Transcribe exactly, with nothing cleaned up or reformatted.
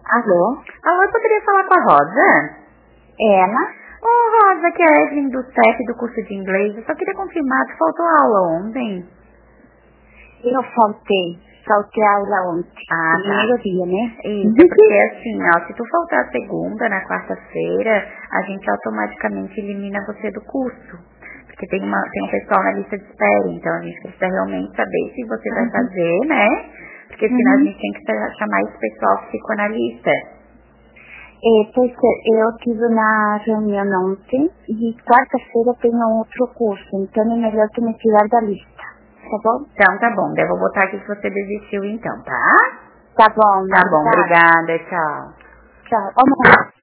Alô? Alô, eu poderia falar com a Rosa? Ela? Ô, Rosa, que é a Evelyn do C E P do curso de inglês. Eu só queria confirmar, tu faltou aula ontem? Eu faltei. Faltei a aula ontem. Ah, Primeiro tá. dia, né? Isso, porque assim, ó, se tu faltar a segunda, na quarta-feira, a gente automaticamente elimina você do curso. Porque tem, uma, tem um pessoal na lista de espera, então a gente precisa realmente saber se você vai Uhum. fazer, né? Porque senão a Uhum. gente tem que sa- chamar esse pessoal que ficou na lista. É, porque eu estive na reunião ontem e quarta-feira tenho outro curso, então é melhor tu me tirar da lista, tá bom? Então tá bom, daí eu vou botar aqui que você desistiu então, tá? Tá bom, Tá bom, obrigada. obrigada, tchau. Tchau. Ô, mãe.